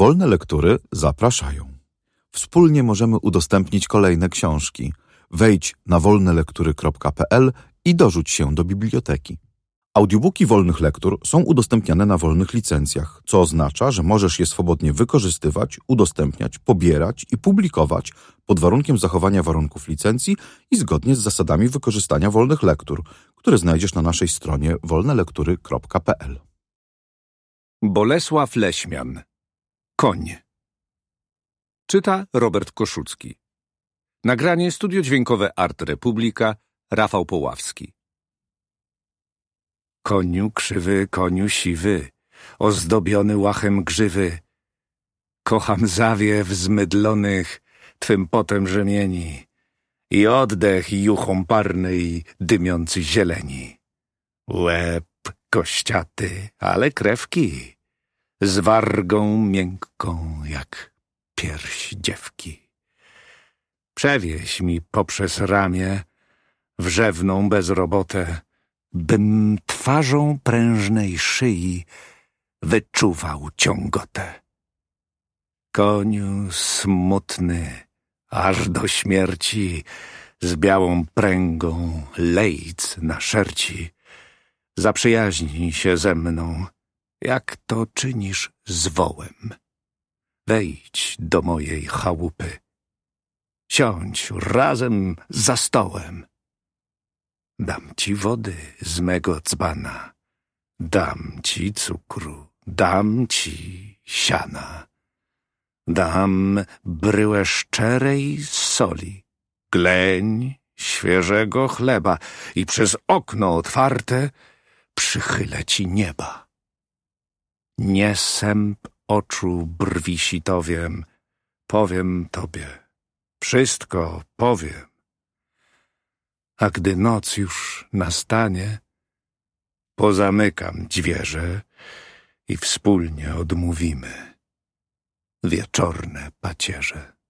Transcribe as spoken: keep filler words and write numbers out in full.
Wolne Lektury zapraszają. Wspólnie możemy udostępnić kolejne książki. Wejdź na wolne lektury kropka p l i dorzuć się do biblioteki. Audiobooki Wolnych Lektur są udostępniane na wolnych licencjach, co oznacza, że możesz je swobodnie wykorzystywać, udostępniać, pobierać i publikować pod warunkiem zachowania warunków licencji i zgodnie z zasadami wykorzystania wolnych lektur, które znajdziesz na naszej stronie wolne lektury kropka p l. Bolesław Leśmian. Koń. Czyta Robert Koszucki. Nagranie studio dźwiękowe Art Republika, Rafał Poławski. Koniu krzywy, koniu siwy, ozdobiony łachem grzywy. Kocham zawiew zmydlonych twym potem rzemieni i oddech juchą parnej dymiący zieleni. Łeb kościaty, ale krewki, z wargą miękką jak pierś dziewki. Przewieź mi poprzez ramię wrzewną bezrobotę, bym twarzą prężnej szyi wyczuwał ciągotę. Koniu smutny, aż do śmierci, z białą pręgą lejc na szerci, zaprzyjaźnij się ze mną, jak to czynisz z wołem. Wejdź do mojej chałupy, siądź razem za stołem. Dam ci wody z mego dzbana, dam ci cukru, dam ci siana. Dam bryłę szczerej soli, gleń świeżego chleba i przez okno otwarte przychylę ci nieba. Nie sęp oczu brwi sitowiem, powiem tobie, wszystko powiem. A gdy noc już nastanie, pozamykam dźwierze i wspólnie odmówimy wieczorne pacierze.